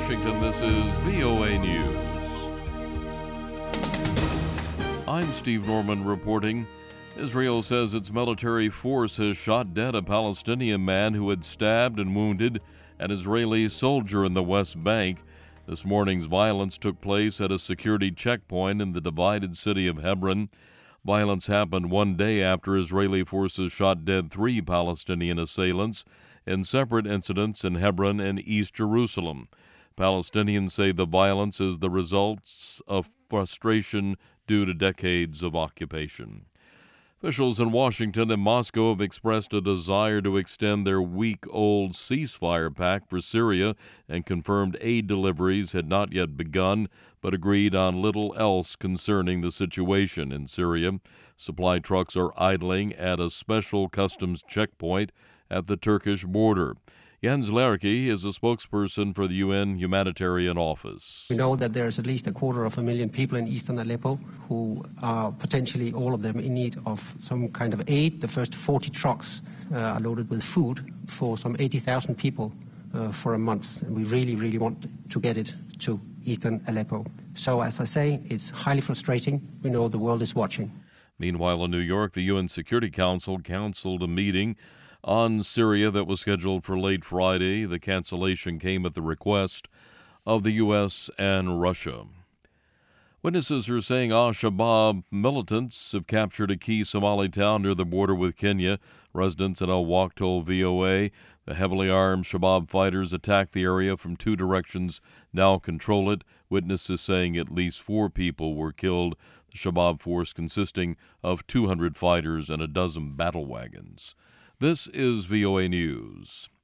Washington, this is VOA News. I'm Steve Norman reporting. Israel says its military force has shot dead a Palestinian man who had stabbed and wounded an Israeli soldier in the West Bank. This morning's violence took place at a security checkpoint in the divided city of Hebron. Violence happened one day after Israeli forces shot dead 3 Palestinian assailants in separate incidents in Hebron and East Jerusalem. Palestinians say the violence is the result of frustration due to decades of occupation. Officials in Washington and Moscow have expressed a desire to extend their week-old ceasefire pact for Syria and confirmed aid deliveries had not yet begun, but agreed on little else concerning the situation in Syria. Supply trucks are idling at a special customs checkpoint at the Turkish border. Jens Lerke is a spokesperson for the UN Humanitarian Office. We know that there's at least 250,000 people in eastern Aleppo who are potentially all of them in need of some kind of aid. The first 40 trucks are loaded with food for some 80,000 people for a month. And we really want to get it to eastern Aleppo. So as I say, it's highly frustrating. We know the world is watching. Meanwhile, in New York, the UN Security Council canceled a meeting on Syria that was scheduled for late Friday. The cancellation came at the request of the U.S. and Russia. Witnesses are saying al-Shabaab militants have captured a key Somali town near the border with Kenya. Residents in Al Waq told VOA the heavily armed Shabaab fighters attacked the area from 2 directions, now control it. Witnesses saying at least 4 people were killed. The Shabaab force consisting of 200 fighters and a dozen battle wagons. This is VOA News.